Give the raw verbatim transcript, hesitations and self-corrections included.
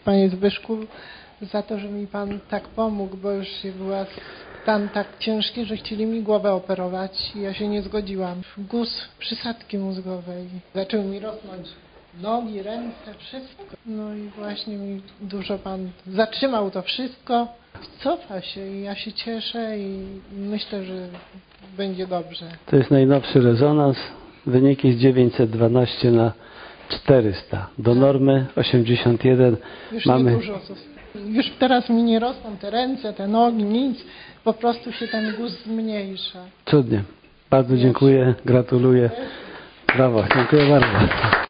Panie Zbyszku, za to, że mi Pan tak pomógł, bo już była stan tak ciężki, że chcieli mi głowę operować i ja się nie zgodziłam. Guz przysadki mózgowej. Zaczęły mi rosnąć nogi, ręce, wszystko. No i właśnie mi dużo Pan zatrzymał to wszystko. Cofa się i ja się cieszę i myślę, że będzie dobrze. To jest najnowszy rezonans. Wyniki z dziewięćset dwanaście na czterysta. Do normy osiemdziesiąt jeden. Już mamy. nie dużo. Już teraz mi nie rosną te ręce, te nogi, nic. Po prostu się ten guz zmniejsza. Cudnie. Bardzo dziękuję. Gratuluję. Brawo. Dziękuję bardzo.